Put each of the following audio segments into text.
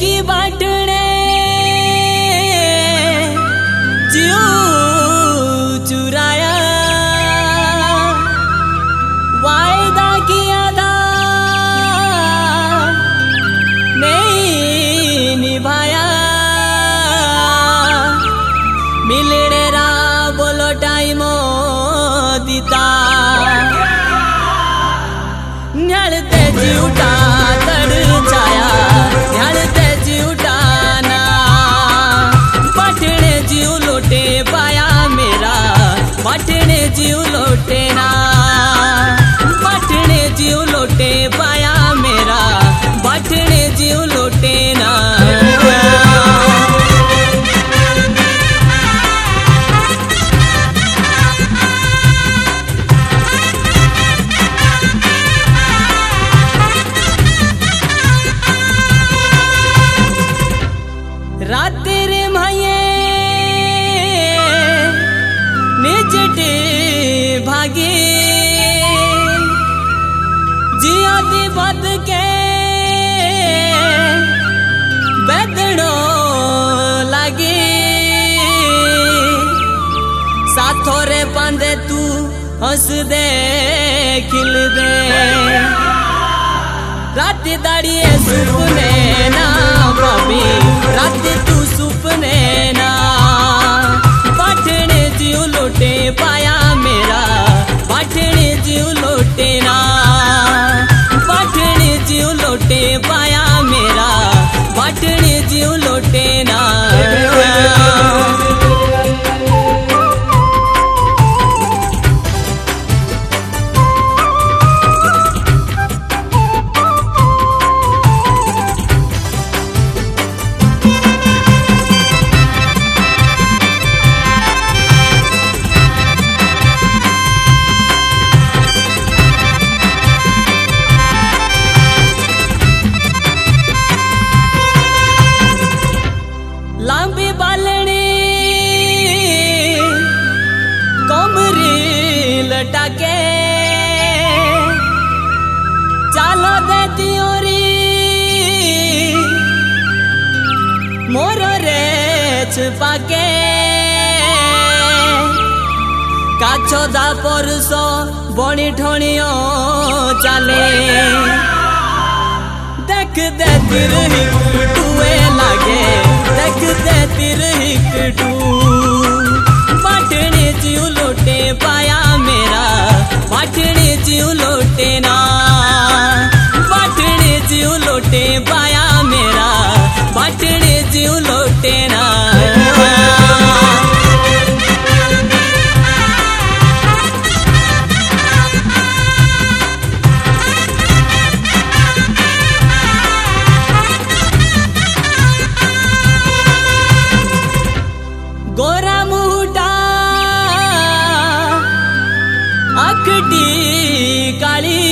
की बाटने जियो चुराया वायदा किया था नहीं निभाया मिलने रा बोलो टाइम दीता न्यालते जीवटा तड़ छाया न्यालते जीवटा ना बाटने जीव लोटे पाया मेरा बाटने जीव लोटे ना बाटने जीव लोटे पाया मेरा बाटने जीव लोटे ना रात रे माये निजटे भागे जिया दी बद के बेदड़ो लागे साथों रे पांदे तू हंस दे खिल दे रात दाड़िए सुपने ना भाभी रात तू सुपने ना बाटने जीव लोटे पाया मेरा बाटने जीव लोटे ना बाटने जीव लोटे पाया मेरा बाटने जीव लोटे ना लांबी बालनी कोमरी लटाके चालो देती ओरी मोरो रे छुपाके काछो दा परसो बणी ठणियो चाले देख दे तिर हिकटुए लागे देख दे तिर हिकटू बाटने जीव लोटे पाया मेरा बाटने जीव लोटे ना बाटने जीव लोटे पाया मेरा बाटने जीव लोटे ना गोरा मुहटा आकटी काली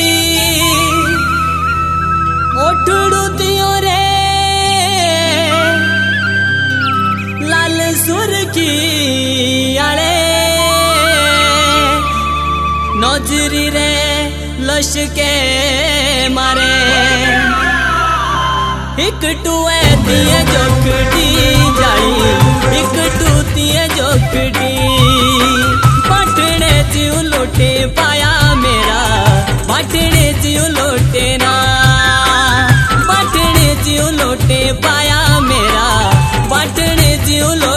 ओठड़ू तियो रे लाल सुरखी आले नजरी रे लशके मारे हिकटू दिए जोकटी जाई हिकटू दिए जोकटी बाटने जीव लोटे पाया मेरा बाटने जीव लोटे ना बाटने जीव लोटे पाया मेरा बाटने जीव